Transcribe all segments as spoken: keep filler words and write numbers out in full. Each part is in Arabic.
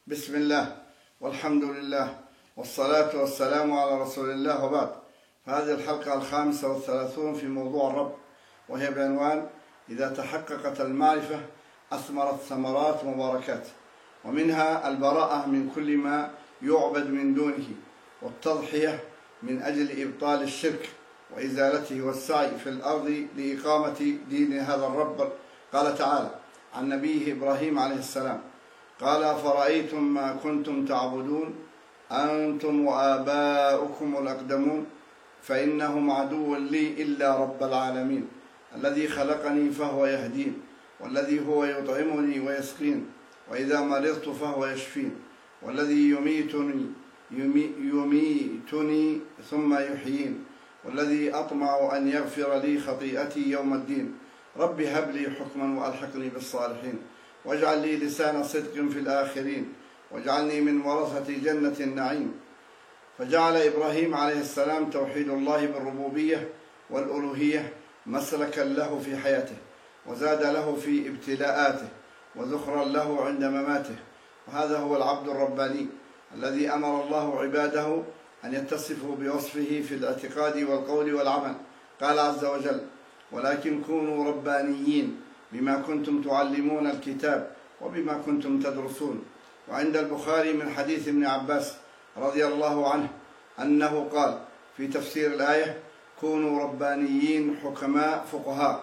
بسم الله والحمد لله والصلاة والسلام على رسول الله، وبعد. فهذه الحلقة الخامسة والثلاثون في موضوع الرب، وهي بعنوان إذا تحققت المعرفة أثمرت ثمرات مباركات، ومنها البراءة من كل ما يعبد من دونه، والتضحية من أجل إبطال الشرك وإزالته، والسعي في الأرض لإقامة دين هذا الرب. قال تعالى عن نبيه إبراهيم عليه السلام: قال: فرأيتم ما كنتم تعبدون أنتم وآباؤكم الأقدمون فإنهم عدو لي إلا رب العالمين الذي خلقني فهو يهدين، والذي هو يطعمني ويسقين، وإذا مرضت فهو يشفين، والذي يميتني يمي يميتني ثم يحيين، والذي أطمع أن يغفر لي خطيئتي يوم الدين. رب هب لي حكما وألحقني بالصالحين، واجعل لي لسان صدق في الآخرين، واجعلني من ورثة جنة النعيم. فجعل إبراهيم عليه السلام توحيد الله بالربوبية والألوهية مسلكا له في حياته، وزاد له في ابتلاءاته، وذخرا له عند مماته. وهذا هو العبد الرباني الذي أمر الله عباده أن يتصفوا بوصفه في الاعتقاد والقول والعمل. قال عز وجل: ولكن كونوا ربانيين بما كنتم تعلمون الكتاب وبما كنتم تدرسون. وعند البخاري من حديث ابن عباس رضي الله عنه أنه قال في تفسير الآية: كونوا ربانيين حكماء فقهاء.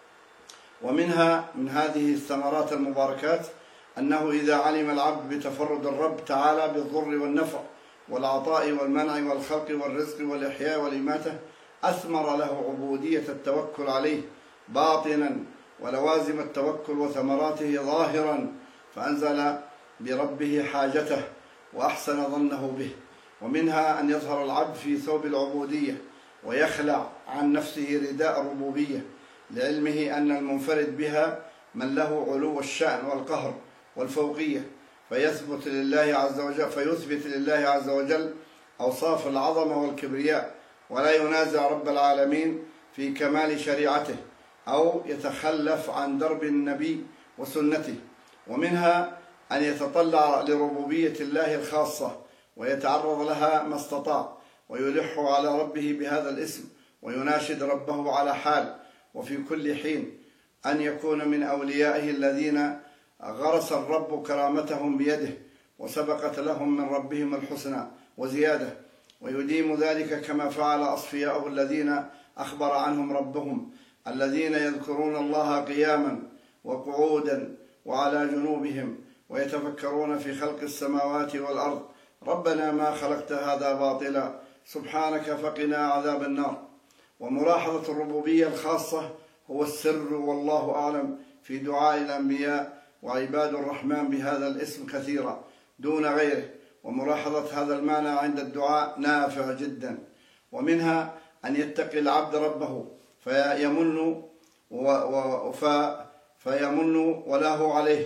ومنها من هذه الثمرات المباركات أنه إذا علم العبد بتفرد الرب تعالى بالضر والنفع والعطاء والمنع والخلق والرزق والإحياء والإماتة، أثمر له عبودية التوكل عليه باطنا، ولوازم التوكل وثمراته ظاهرا، فأنزل بربه حاجته وأحسن ظنه به. ومنها أن يظهر العبد في ثوب العبودية ويخلع عن نفسه رداء الربوبية، لعلمه أن المنفرد بها من له علو الشأن والقهر والفوقية، فيثبت لله عز وجل فيثبت لله عز وجل أوصاف العظمة والكبرياء، ولا ينازع رب العالمين في كمال شريعته أو يتخلف عن درب النبي وسنته. ومنها أن يتطلع لربوبية الله الخاصة ويتعرض لها ما استطاع، ويلح على ربه بهذا الاسم، ويناشد ربه على حال وفي كل حين أن يكون من أوليائه الذين غرس الرب كرامتهم بيده، وسبقت لهم من ربهم الحسنى وزيادة، ويديم ذلك كما فعل أصفياءه الذين أخبر عنهم ربهم، الذين يذكرون الله قياما وقعودا وعلى جنوبهم، ويتفكرون في خلق السماوات والأرض. ربنا ما خلقت هذا باطلا سبحانك فقنا عذاب النار. وملاحظة الربوبية الخاصة هو السر والله أعلم في دعاء الأنبياء وعباد الرحمن بهذا الاسم كثيرا دون غيره، وملاحظة هذا المعنى عند الدعاء نافع جدا. ومنها أن يتقي العبد ربه فيمن فيمن ولاءه عليه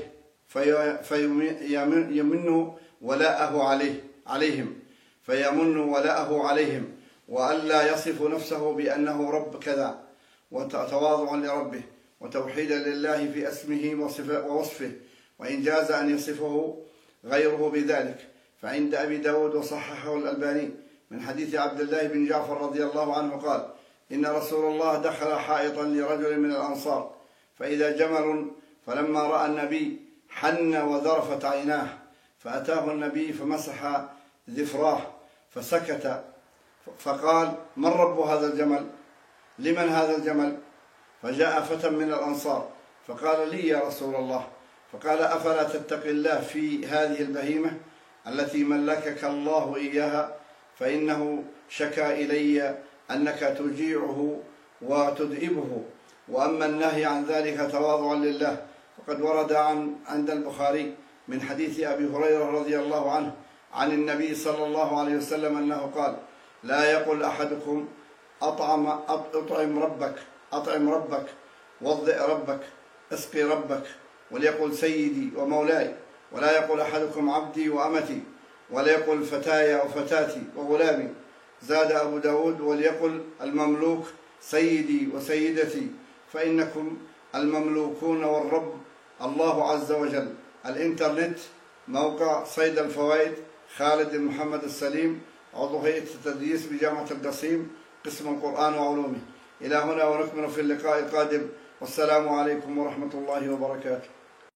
فيمن ولاءه عليه عليهم فيمن ولاءه عليهم وألا يصف نفسه بأنه رب كذا، وتواضع لربه وتوحيدا لله في اسمه ووصفه، وإن جاز أن يصفه غيره بذلك. فعند أبي داود وصححه الألباني من حديث عبد الله بن جعفر رضي الله عنه قال: إن رسول الله دخل حائطا لرجل من الأنصار فإذا جمل، فلما رأى النبي حن وذرفت عيناه، فأتاه النبي فمسح ذفراه فسكت، فقال: من رب هذا الجمل؟ لمن هذا الجمل؟ فجاء فتى من الأنصار فقال: لي يا رسول الله. فقال: أفلا تتقي الله في هذه البهيمة التي ملكك الله إياها؟ فإنه شكا إلي أنك تجيعه وتدئبه. وأما النهي عن ذلك تواضعا لله فقد ورد عن عند البخاري من حديث أبي هريرة رضي الله عنه عن النبي صلى الله عليه وسلم أنه قال: لا يقل أحدكم أطعم أطعم ربك أطعم ربك وضئ ربك اسقي ربك، وليقل سيدي ومولاي، ولا يقول أحدكم عبدي وأمتي، ولا يقل فتاي وفتاتي وغلامي. زاد أبو داود: وليقل المملوك سيدي وسيدتي، فإنكم المملوكون والرب الله عز وجل. الإنترنت موقع صيد الفوائد خالد بن محمد السليم، عضو هيئة التدريس بجامعة القصيم قسم القرآن وعلومه. إلى هنا ونكمل في اللقاء القادم، والسلام عليكم ورحمة الله وبركاته.